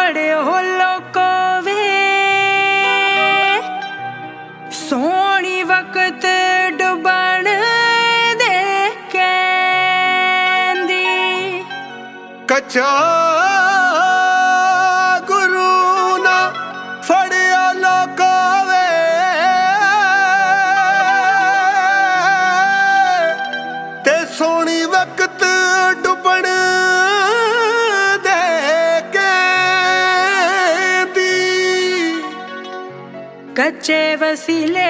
फड़ो लोको वे सोनी वक्त डुबण दे कहंदी कच्चा गुरु ना फड़िया लोको वे ते सोनी वक्त डुबण दे कहंदी कच्चे वसीले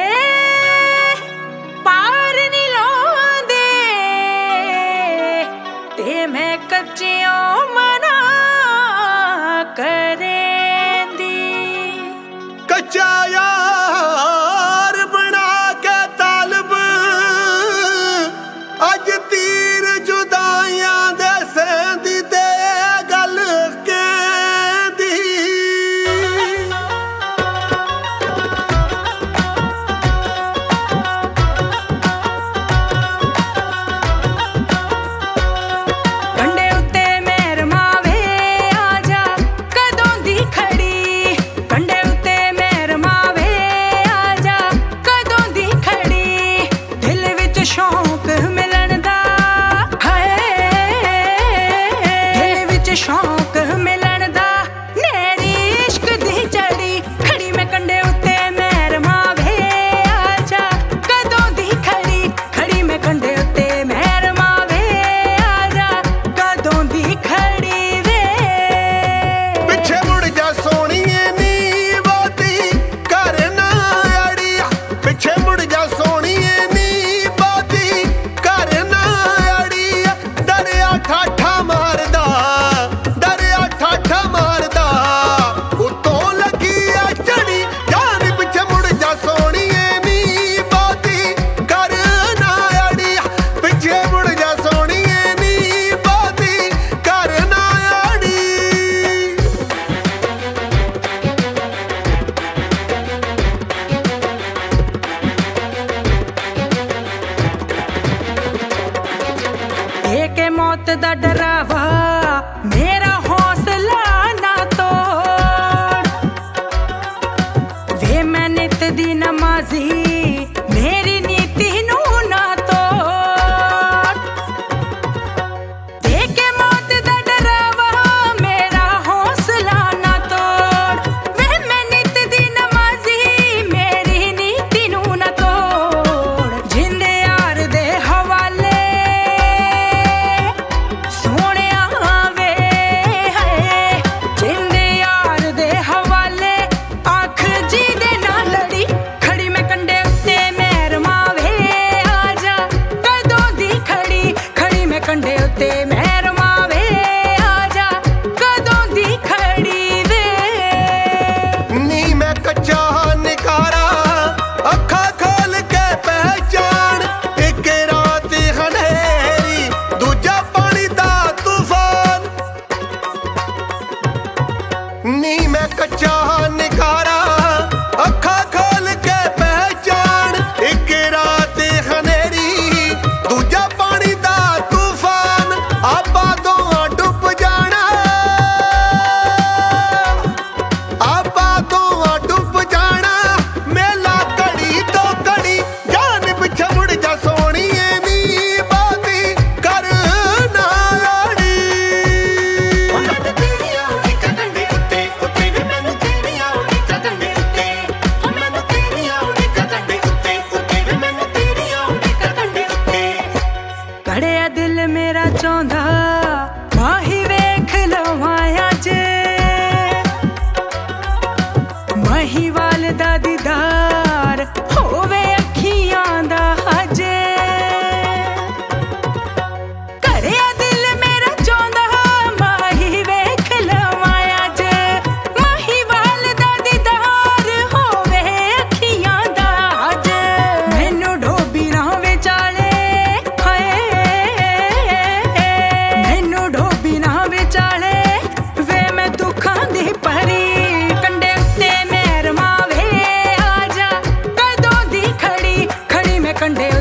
पार नहीं लांदे ते मैं कच्चियों मना करेंदी कच्चा यार बना के तालब अज तीर जुदाइयां दे सेंदी ते गल कहंदी कंडे उत्ते मेहर मावे आजा कदों दी खड़ी कंडे उत्ते मेहर मावे आजा कदों दी खड़ी दिल विच शौक मिलन दा हाय दिल विच शौक मिलन दा नेरी इश्क दी चढ़ी खड़ी मैं कंडे उत्ते मेहर मावे आजा कदों दी खड़ी मैं कंडे उत्ते मेहर मावे आजा कदों दी खड़ी वे पिछे मुड़ जा सोनिए नी बाती कर ना अड़िया पिछे मुड़ जा सोनिए नी बाती कर ना अड़िया दरिया ठाठा मारदा उतों लगी आ चढ़ी जान पिछे मुड़ जा सोनिए नी बाती कर ना अड़िया पिछे मुड़ जा सोनिए नी बाती कर ना अड़ी के मौत दा डरावा मेरा हौसला ना तोड़ वे मैं नित दी नमाजी मेरी नीति नू ना तोड़ के मौत दा डरावा मेरा हौसला ना तोड़ वे मैं नित दी नमाजी मेरी नीति नू ना तोड़ जिंदे यार दे हवाले सोहणिया वे हाय जिंदे यार दे हवाले आख जी दे नाल लड़ी खड़ी मैं कंडे उत्ते मेहर मावे आजा कदों दी खड़ी मैं कंडे उत्ते मेहर मावे आजा कदों दी खड़ी वे नी मैं कच्चा निकारा अखा खोल के पहचान एक रात हनेरी दूजा पानी दा तूफान नी मैं कच्चा निकारा अखा खोल के पहचान एक रात हनेरी दूजा पानी दा तूफान आपा दोवां डुब जाना आपा दोवां डुब जाना मेला कड़ी तो कड़ी जान पिछे मुड़ जा सोनिए नी बाती कर ना अड़ी ਮੈਨੂੰ ਤੇਰੀਆਂ ਉਡੀਕਾਂ ਕੰਡੇ ਉੱਤੇ ਉੱਤੇ ਵੇ ਮੈਨੂੰ ਤੇਰੀਆਂ ਉਡੀਕਾਂ ਕੰਡੇ ਉੱਤੇ ਮੈਨੂੰ ਤੇਰੀਆਂ ਉਡੀਕਾਂ ਕੰਡੇ ਉੱਤੇ ਉੱਤੇ ਵੇ ਮੈਨੂੰ ਤੇਰੀਆਂ ਉਡੀਕਾਂ ਕੰਡੇ ਉੱਤੇ कड़िया दिल मेरा चाਹੁੰਦਾ ਮਾਹੀ ਵੇਖ ਲਵਾਂ ਅੱਜ ਮਹੀਵਾਲ ਦਾ ਦੀਦਾਰ ਹੋਵੇ ਅੱਖੀਆਂ ਦਾ ਅੱਜ ਕੜਿਆ ਦਿਲ ਮੇਰਾ ਚਾਹੁੰਦਾ ਮਾਹੀ ਵੇਖ ਲਵਾਂ ਅੱਜ ਮਹੀਵਾਲ ਦਾ ਦੀਦਾਰ ਹੋਵੇ ਅੱਖੀਆਂ ਦਾ ਅੱਜ ਮੈਨੂੰ ਡੋਬੀ ਨਾ ਵਿਚਾਲੇ ਹਾਏ ਮੈਨੂੰ ਡੋਬੀ ਨਾ ਵਿਚਾਲੇ ਵੇ ਮੈਂ ਦੁੱਖਾਂ ਦੀ ਭਰੀ ਕੰਡੇ ਉੱਤੇ ਮੇਹਰ ਮਾਵੇ ਆਜਾ ਕਦੋਂ ਦੀ ਖੜੀ ਮੈਂ ਕੰਡੇ